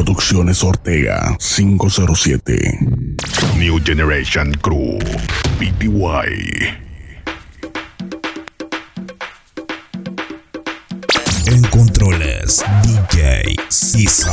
Producciones Ortega 507. New Generation Crew PTY. En controles, DJ Sisa.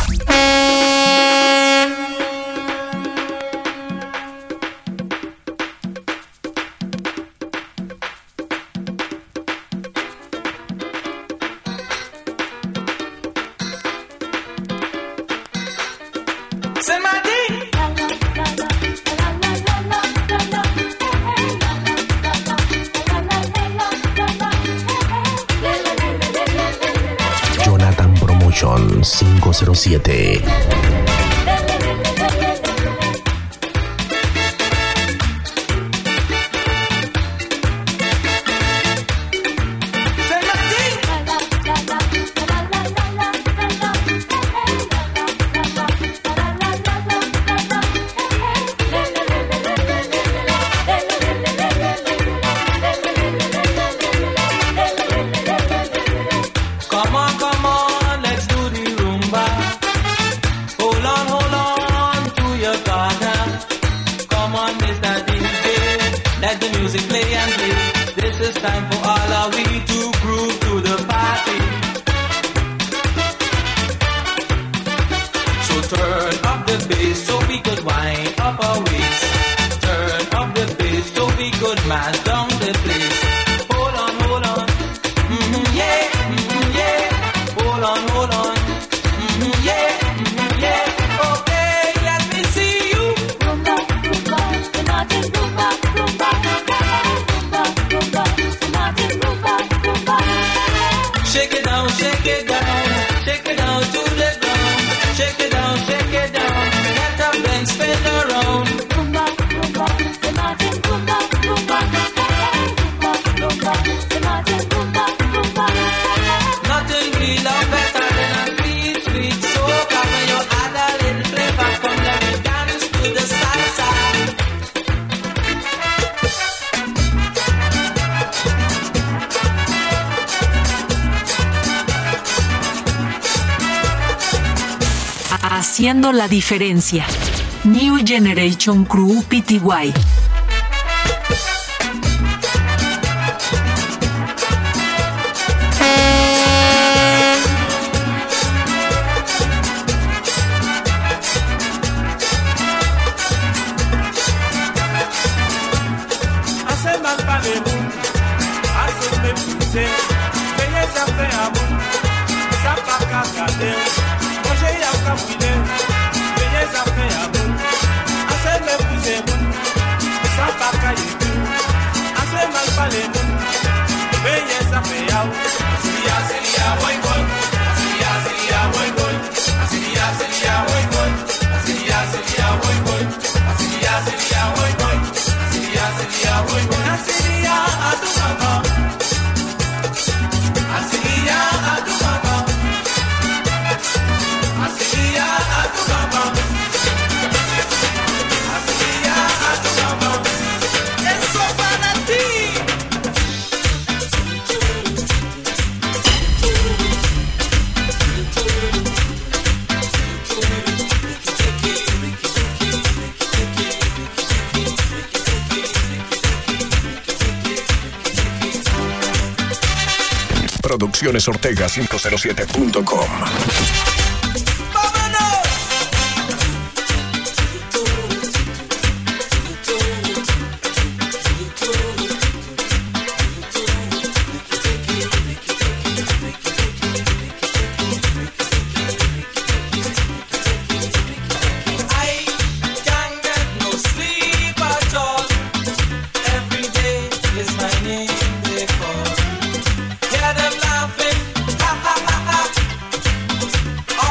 Jonathan Promotion 507. Haciendo la diferencia. New Generation Crew PTY. Producciones Ortega 507.com. Hear them laughing, ha ha ha ha.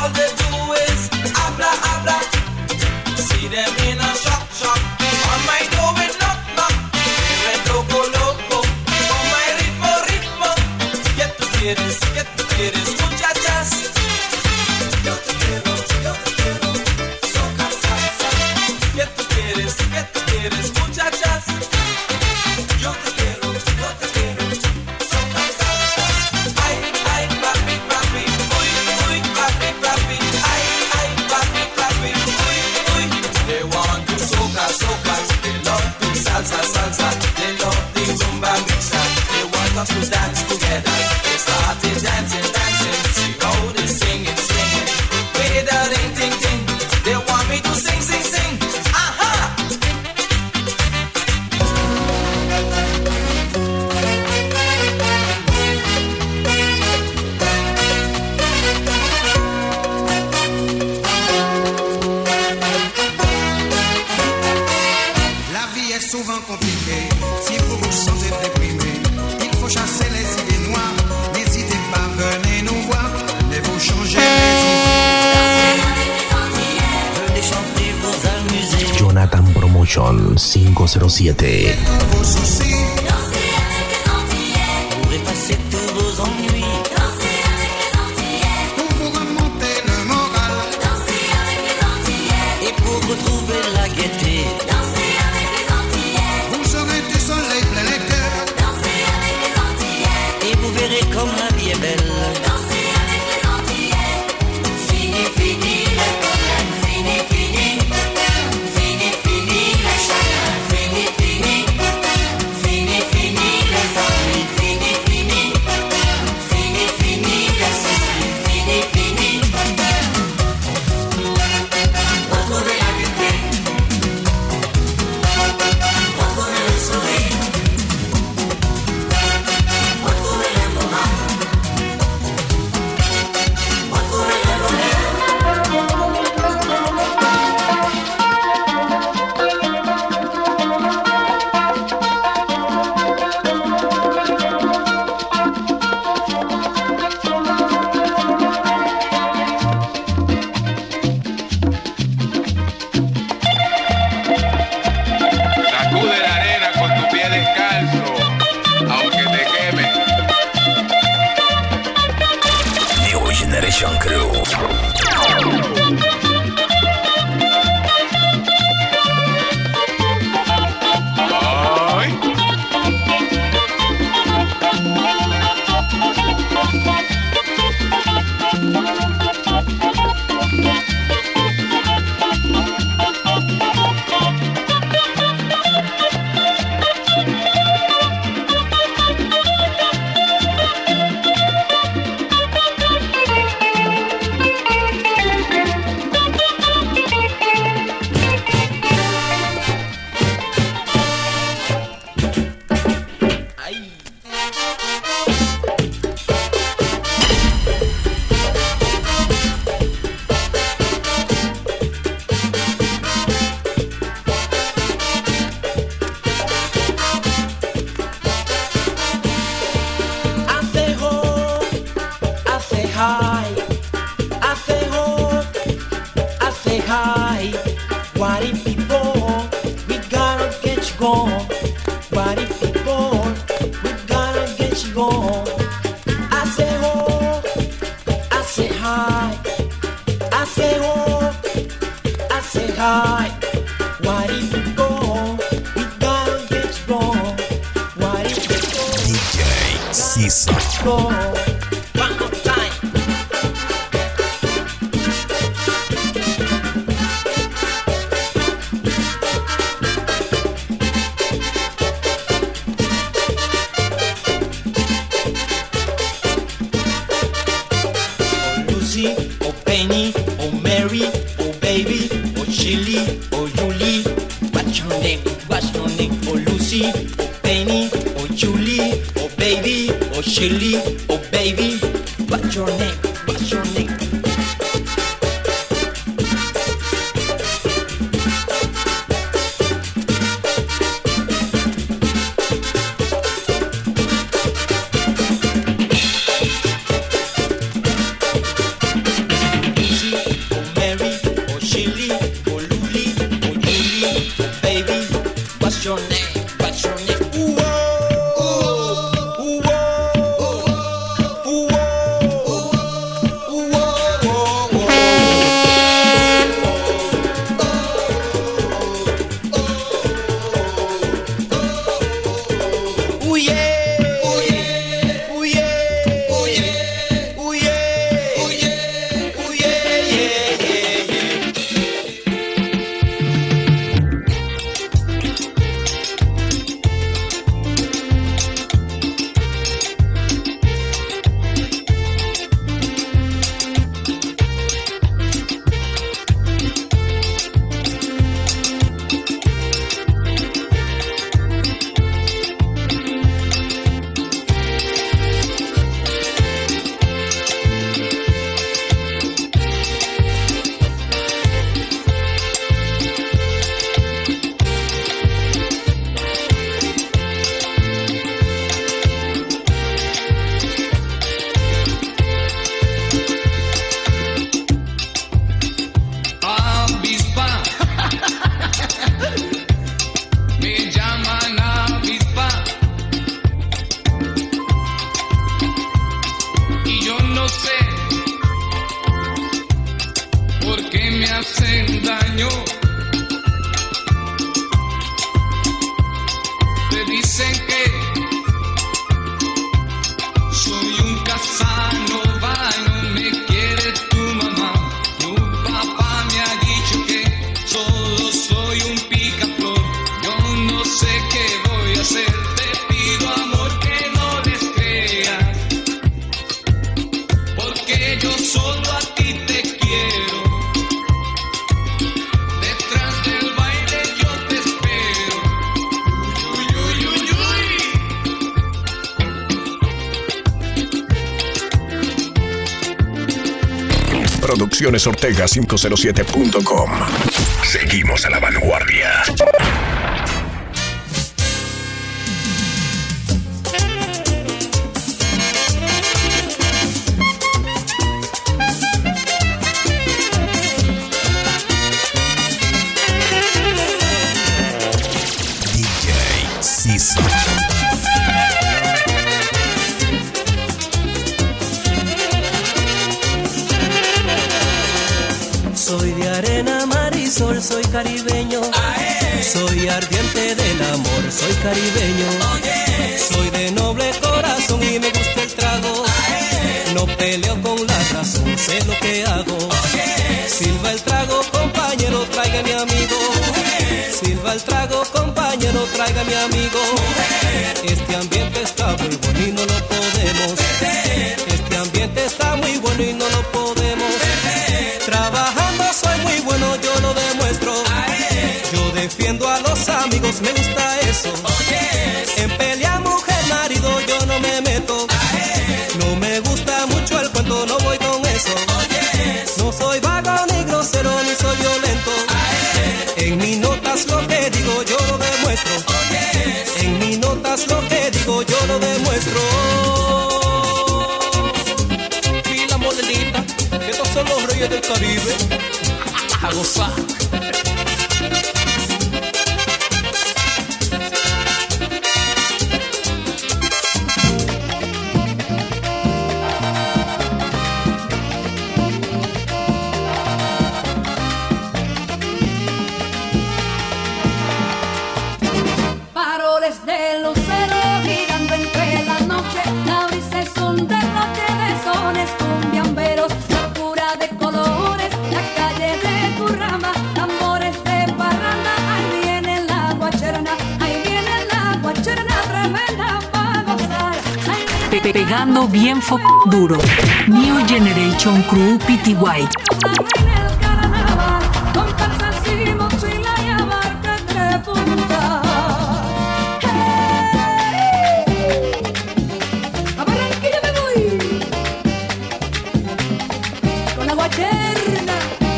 Promotion 507. Pour effacer tous vos ennuis. Dansez avec les Antillais. Pour vous remonter le moral. Dansez avec les Antillais. Et pour retrouver la gaieté. Dansez avec les Antillais. Vous aurez du soleil plein les cœurs. Dansez avec les Antillais. Et vous verrez comme la vie est belle. Dansez avec les Antillais. Fini, fini le problème. Fini, fini. Fini, fini le chagrin. Fini, fini. Fini, fini les ennuis. Fini, fini. Fini, fini le souci. Fini, fini. Retrouvez la gaieté. Retrouvez le sourire. Retrouvez le moral. Retrouvez le bonheur. Sacude la arena con tu pie descalzo, aunque te queme. New Generation Crew. Ay. Party people, we gotta get you gone. Party people, we gotta get you gone. I say ho, I say hi. I say ho, I say hi. Party people, we gotta get you gone. Party people, DJ Sisa. go. One more time. Oh Lucy, oh Penny, oh Mary, oh baby, oh Chili, oh porque me hacen daño. Te dicen que soy un Casanova, no me quiere tu mamá. Tu papá me ha dicho que solo soy un picaflor. Yo no sé qué voy a hacer. Te pido amor que no les creas, porque yo solo a ti te quiero. Detrás del baile yo te espero. Uy, uy, uy, uy. Producciones Ortega 507.com. Seguimos a la vanguardia. DJ Sisa. Soy de arena, mar y sol, soy caribeño. Soy ardiente del amor, soy caribeño. Soy de noble corazón y me gusta el trago. No peleo con la razón, sé lo que hago. Silba el trago, compañero, traiga mi amigo. Silba el trago, compañero, traiga mi amigo. Este ambiente está muy bueno y no lo podemos. Este ambiente está muy bueno y no lo podemos. Trabajando soy muy bueno, yo lo demuestro. Yo defiendo a los amigos, me gusta eso. En pelea mujer, marido, yo no me meto. No me gusta mucho el cuento, no voy con eso. No soy vago ni grosero, ni soy violento. En mis notas lo que digo, yo lo demuestro. En mis notas lo que digo, yo lo demuestro. Pila modelita, que estos son los reyes del Caribe. A gozar. Faroles de lucero girando entre la noche, la brisa es un derroche de sones cumbiamberos, locura de colores, la calle de Curramba, tambores de parranda, ahí viene la guacherna, tremenda pa' gozar. Pegando bien duro. New Generation Crew Pty. En el carnaval, con calzas y mochila y abarca de punta. A Barranquilla me voy con la guacherna.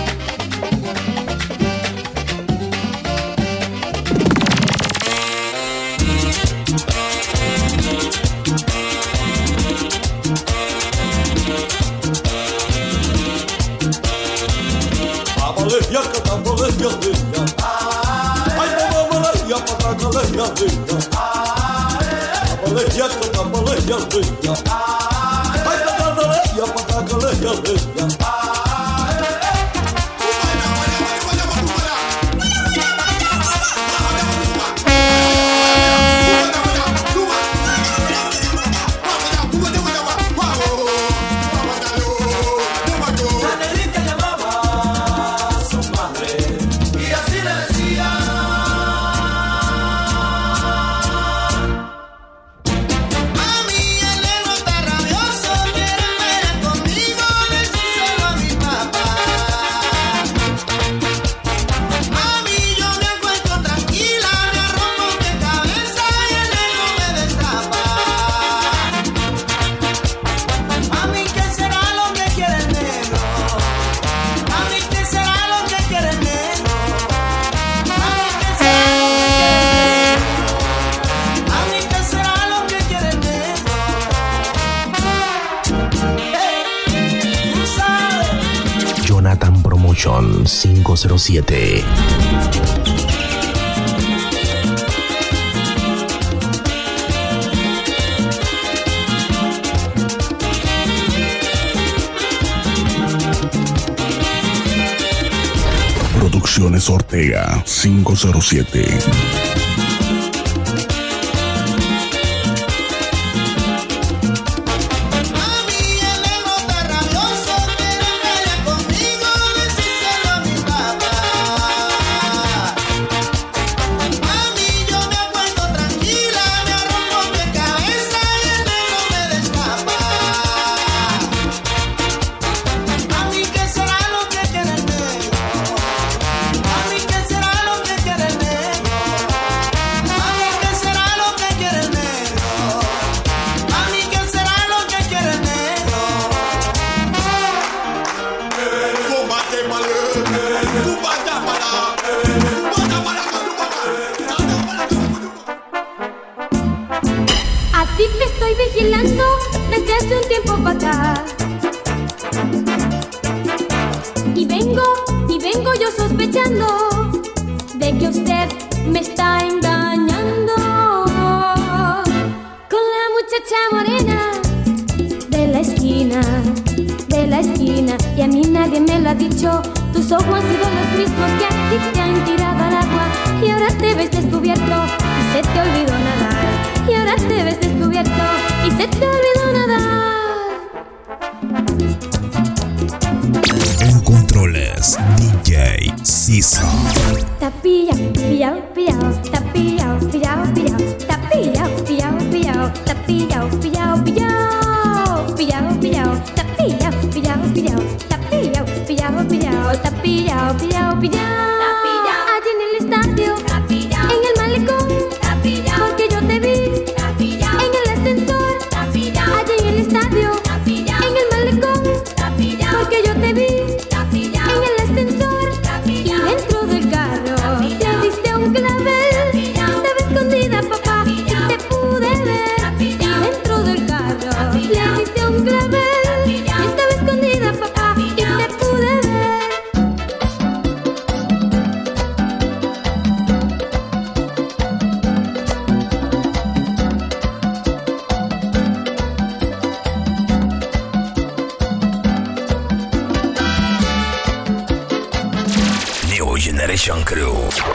Promotion 507. Producciones Ortega 507. A ti te estoy vigilando desde hace un tiempo para acá. Y vengo yo sospechando de que usted me está engañando con la muchacha morena de la esquina, de la esquina. Y a mí nadie me lo ha dicho, tus ojos han sido los mismos que a ti te han tirado al agua. Y ahora te ves descubierto y se te olvidó nadar. Y ahora te ves descubierto y se te olvidó nadar. En controles, DJ Sisa. Está pillao, pillao, pillao, está pillao, pillao, pillao, está pillao, pillao, pillao, está pillao, pillao, pillao, pillao, pillao, está pillao, pillao, pillao, está pillao, pillao, pillao, está pillao, pillao, pillao. Allí en el estadio, en el malecón, porque yo te vi. En el ascensor, allí en el estadio, en el malecón, porque yo te vi. En el ascensor y dentro del carro le diste un clavel. Estaba escondida, papá, y te pude ver. Y dentro del carro le diste un clavel. Estaba escondida, papá, y te pude ver. New Generation Crew.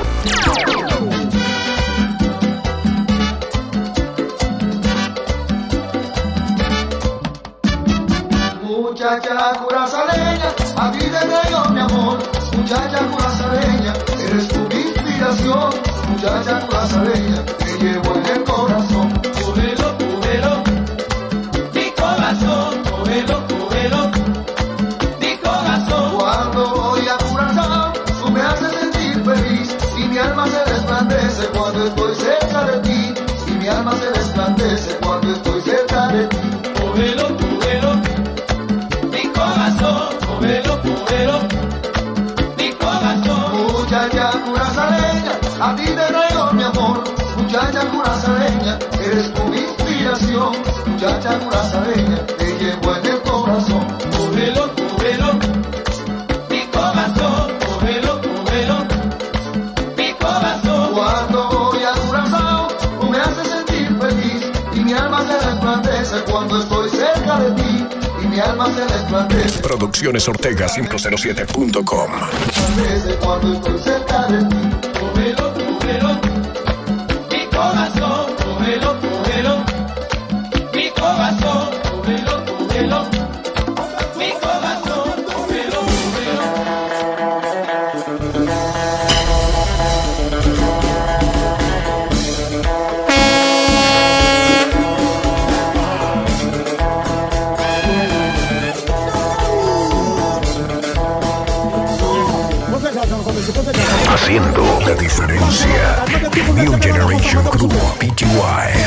Muchacha curazaleña, a ti te traigo mi amor. Muchacha curazaleña, eres tu inspiración. Muchacha curazaleña, te llevo en el corazón. Cógelo, cógelo, mi corazón, cógelo, cógelo, mi corazón. Cuando voy a Curazao, tú me haces sentir feliz. Y mi alma se resplandece cuando estoy cerca de ti. Y mi alma se resplandece cuando estoy cerca de ti. Cógelo, cógelo, mi corazón, cógelo, cógelo, mi corazón. Muchacha curazaleña, a ti te traigo mi amor. Muchacha curazaleña, eres tu inspiración. Muchacha curazaleña, te llevo en el corazón. Cógelo, cógelo, mi corazón, cógelo, cógelo, mi corazón. Cuando voy a Curazao, tú me haces sentir feliz. Y mi alma se resplandece cuando estoy cerca de ti. Y mi alma se resplandece. Producciones Ortega 507.com. Resplandece cuando estoy cerca de ti. Cógelo, cógelo, mi corazón, cógelo, cógelo, mi corazón, cógelo, cógelo, mi corazón, cógelo, cógelo. Haciendo la diferencia. New Generation Crew PTY.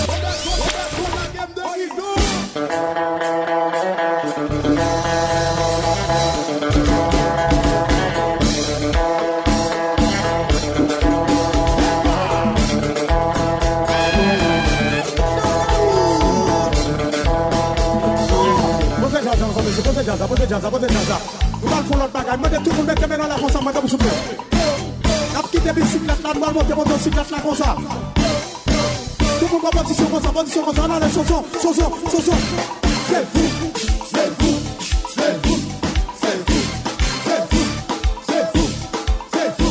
Bote jaza. Mal folot bagay, mwen de tout moun mette men nan la konsa, mwen de mou souple. Nap kite bisiklet la, mwen monte motosiklet la konsa. Tout moun mwen posisyon konsa, nan le soso. C'est vous, c'est vous, c'est vous, c'est vous, c'est vous, c'est vous, c'est vous.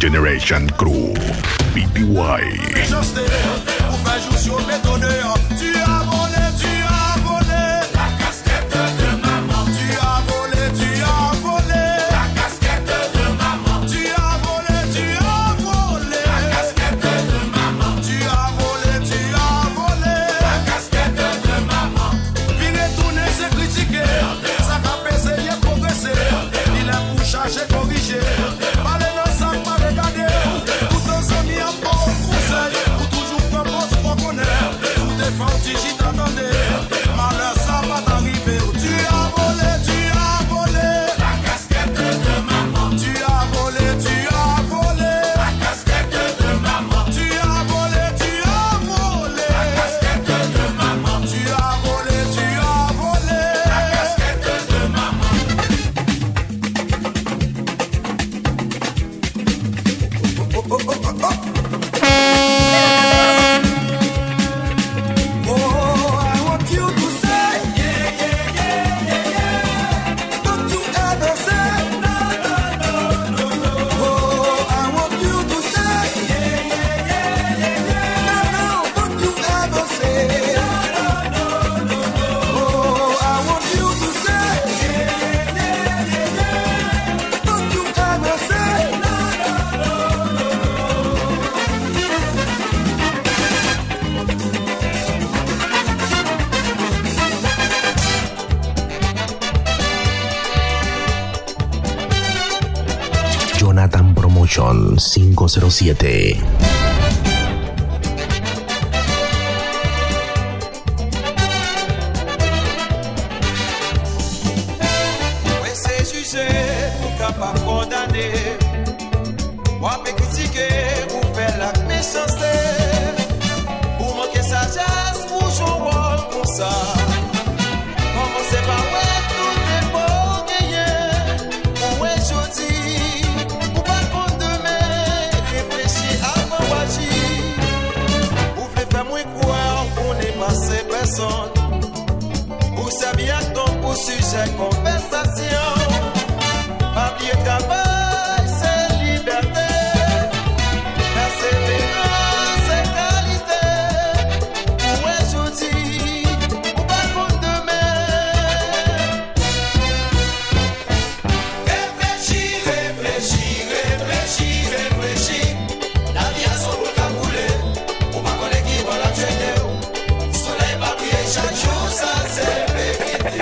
Generation Crew, PTY. Jonathan Promotion 507. C'est jugé, capable de condamner. Moi, peux critiquer, pour faire la méchanceté. Pour manquer sagesse, pour jouer un rôle comme ça. Comment c'est pas ouais, tout est beau gagner. Où est jeudi, pour pas qu'on demain, réfléchir avant d'agir. Pour faire moins croire qu'on n'est pas ces personnes. Pour savoir ton pour sujet conversation. Papier travail, c'est liberté. Persévérance, c'est qualité. Où est jeudi, ou pas qu'on demain. Réfléchis, réfléchis, réfléchis, réfléchis. La vie a son bout à bouler. Ou pas qu'on est qui va la tuer. Soleil va briller chaque jour, ça c'est vérité.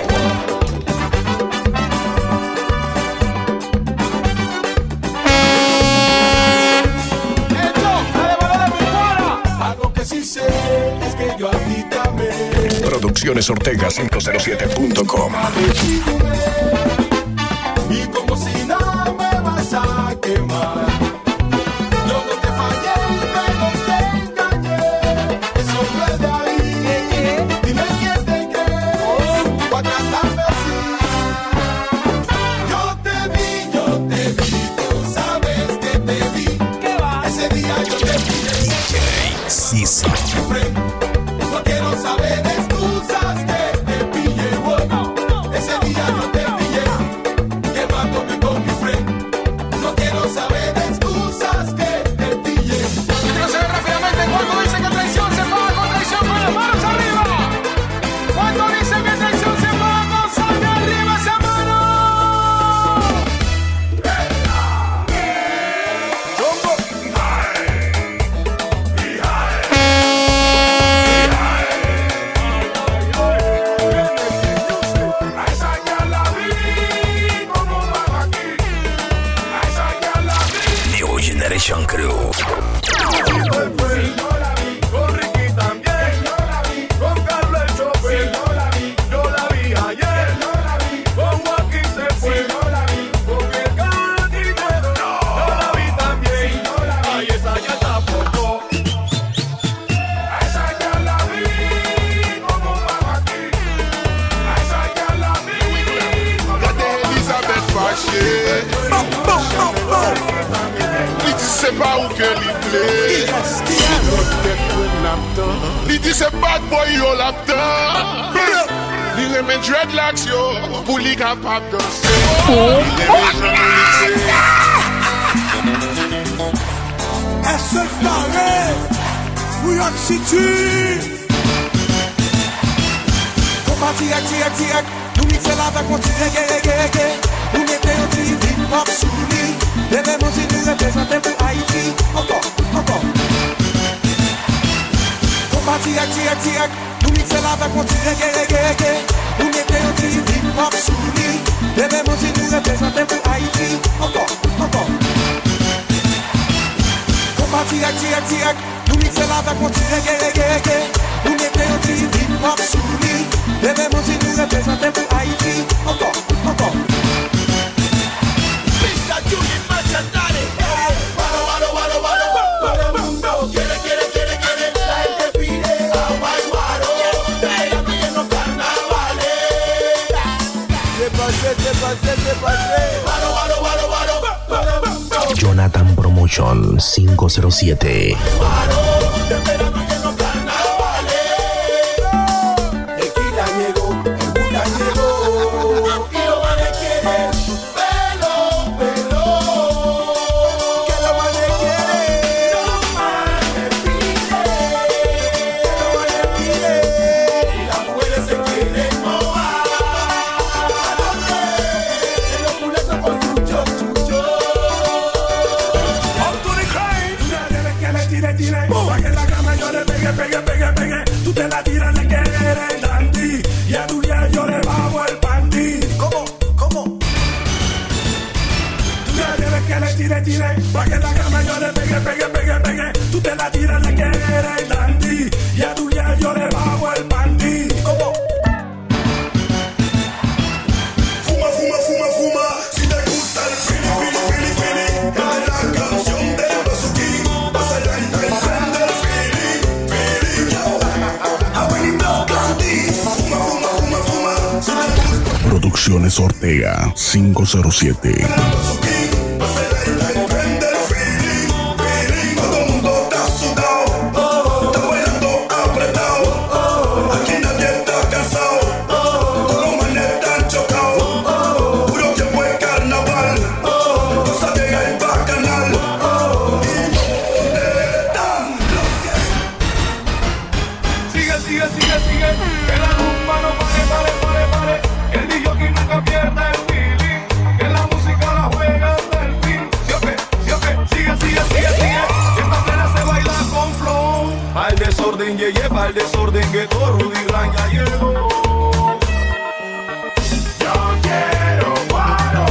Producciones Ortega 507.com. Y como si nada me vas a quemar. Yo no te fallé, pero te engañé. Eso no es de ahí. Dime quién te crees para tratarme así. Yo te vi, tú sabes que te vi. Ese día yo te vi. DJ Sisa. No quiero saber de excusas que te pillé. Ese día yo te pillé. Quemándome con mi friend. No quiero saber de excusas que te pillé. Quiero saber rápidamente cuando dicen que traición se paga con traición con las manos arriba. Cuando dicen que traición se paga con sal de arriba esa mano. New Generation Crew. C'est pas où que l'il plaît. Li dit c'est bad boy yo laptop. Li remet dreadlocks yo pour li capable danser. Li remet SFRE, New York City. Compa tirek, tirek, tirek, nou mixe la vek mon ti reggae, reggae, reggae. Nou mette yon ti hip-hop sou li. Leve mouzi nou represente pou Haiti. Encore, encore. Compa tirek, tirek, tirek, nou mixe la vek mon ti reggae, reggae, reggae. Nou mette yon ti hip-hop sou li. Leve mouzi nou represente pou Haiti. Encore, encore. Compa tirek, tirek, tirek, nou mixe la vek mon ti reggae, reggae, reggae. Nou mette yon ti hip-hop sou li. Leve mouzi nou represente pou Haiti. Encore, encore. Mr. Junior Machatare. Walo, walo, walo, walo. Todo el mundo quiere, quiere, quiere, quiere. La gente pide a Guayguaro. Bailando en los carnavales. Se pase. Walo, walo, walo, walo. Todo el mundo. Jonathan Promotion 507. Te esperando en los carnavales. Tequila llegó, el Buda llegó. Y los manes quieren pelo, pelo. Que los manes quieren. Los manes piden. Que los manes piden. Y las mujeres se quieren mojar. ¿A dónde? En los culetos con chucho, chucho. Up to the crane. Tú le debes que le tire, tire. Pa' que la cama yo le pegue, pegue, pegue, pegue. Tú te la tiras, le quieres dandy. Y a tu día yo le bajo el panty. ¿Cómo? ¿Cómo? Tú le debes que le tire, tire. Pa' que la cama yo le pegue, pegue, pegue, pegue. Tú te la tiras, le quieres dandy. Y a tu día yo le bajo el panty. ¿Cómo? Fuma, fuma, fuma, fuma. Si te gusta el fili, fili, fili, fili. Es la canción de Bazuki. Vas allá y te prende el fili, fili. Abuelito Candy. Fuma, fuma, fuma, fuma. Si te gusta Producciones Ortega 507. Bazuki. Vas allá y te prende el fili, fili. Todo el mundo está sudado. Está bailando apretado. Aquí nadie está cansado. Todos los manes están chocados. Puro tiempo es carnaval. Cosa llega y bacanal. ¿Y dónde están los que? Sigue, sigue, sigue, sigue. Que la rumba no pare, pare, pare, pare. Que el DJ nunca pierda el feeling. Que la música la juega hasta el fin. ¿Sí o qué? ¿Sí o qué? Sigue, sigue, sigue, sigue. Que esta plena se baila con flow. Al desorden lleva, al desorden que todo Rudy Ran ya llegó. Yo quiero guaro.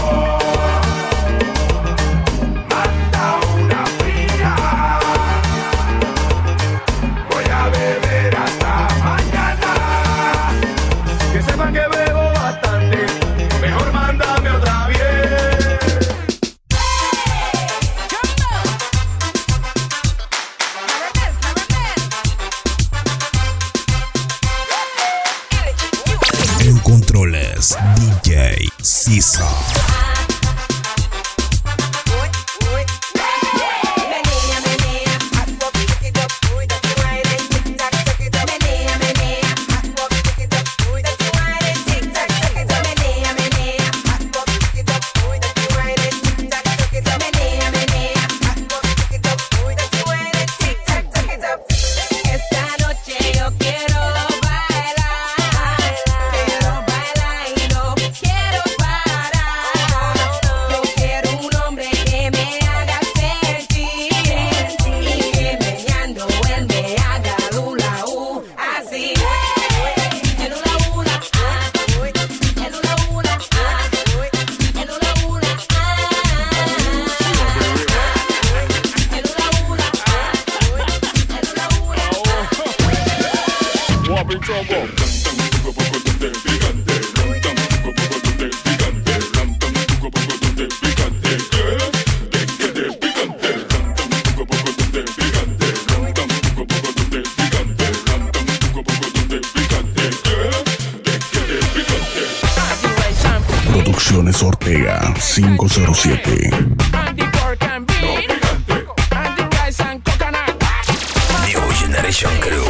Manda una fría. Voy a beber hasta mañana. Que sepan que bebo bastante. Mejor mándame otra vez. En controles, DJ Sisa. Esta noche yo quiero bailar y no quiero parar. Yo quiero un hombre que me haga sentir y que meneando él me haga hula así. El hula hula, el hula hula, el hula hula, el hula hula. Producciones Ortega 507. New Generation Crew.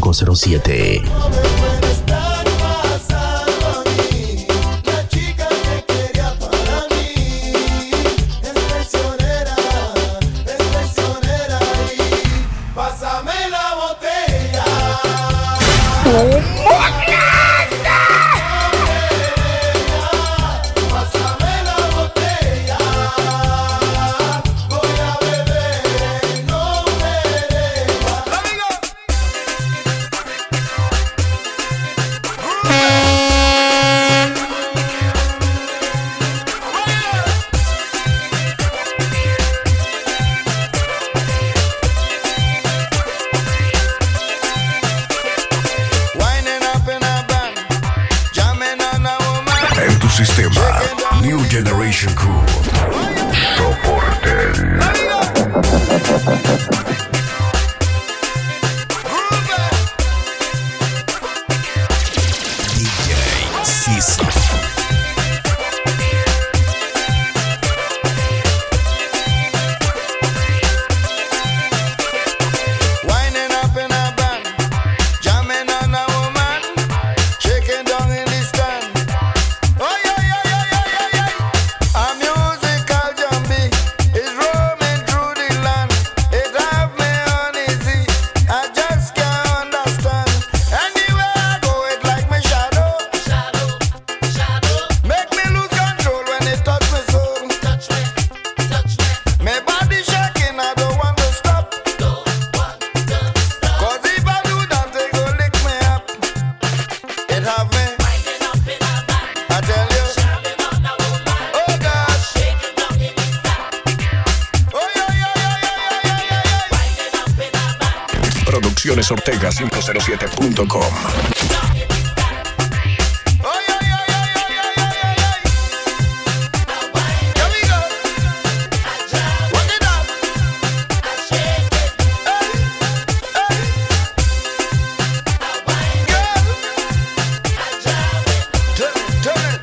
507. Pásame la botella. Pásame la botella. Voy a beber, no merenda. En tu sistema, New Generation Crew. Soporten. DJ Sisa. Winding up in a band, jamming on a woman, shaking down in the stand. Oh yeah, yeah, yeah, yeah, yeah, yeah. A musical jumbie is roaming through the land. It have me uneasy, I just can't understand. Anywhere I go, it like my shadow. Make me lose control when it touch me soul. My body shaking, I don't want to stop. Cause if I do that, they go lick me up. It have me, I tell you. Oh God. Oh yeah, yeah, yeah, yeah, yeah, yeah, yeah. Producciones Ortega 507.com. Oh yeah, yeah, yeah, yeah, yeah, yeah, yeah, yeah. Here we go. Work it up. Hey, hey. Girl. Turn it.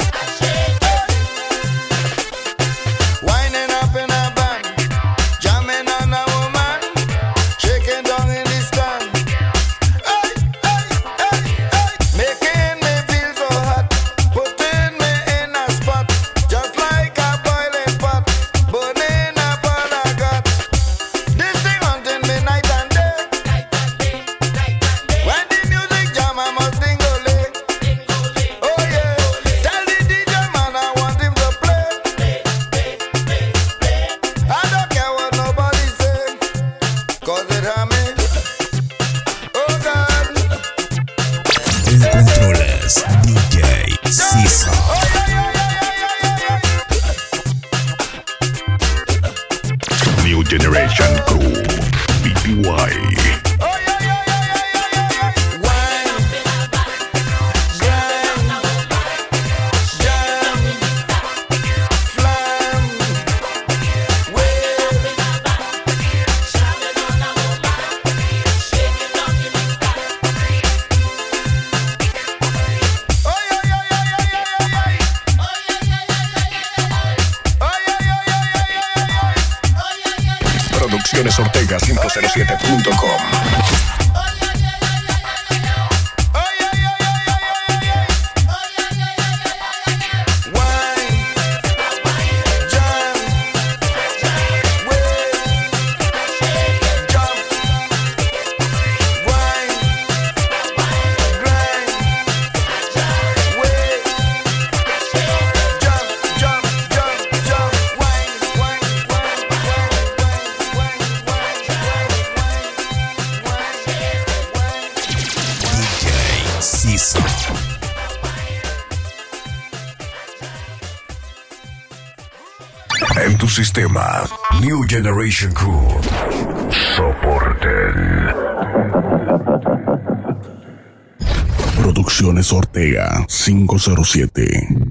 Winding up in a band, jamming on a woman, shaking down in the stand. Hey, hey, hey, hey. Making me feel so hot, putting me in a spot, just like a boiling pot, burning up all I got. This thing haunting me night and day. When the music jam, I must dingole. Oh yeah, tell the DJ man I want him to play. I don't care what nobody say, cause it hurt me. Oh God. En controles, DJ Sisa. Oh yeah, yeah, yeah, yeah, yeah, yeah. New Generation Crew. BPY. Oh yeah, yeah, yeah, yeah, yeah, yeah, yeah. Wine, grind, jam, flam, wave. Oh yeah, yeah, yeah, yeah, yeah, yeah, yeah. Oh yeah, yeah, yeah, yeah, yeah, yeah, yeah. Producciones Ortega 507.com. Sisa. En tu sistema, New Generation Crew. Soporten. Producciones Ortega 507.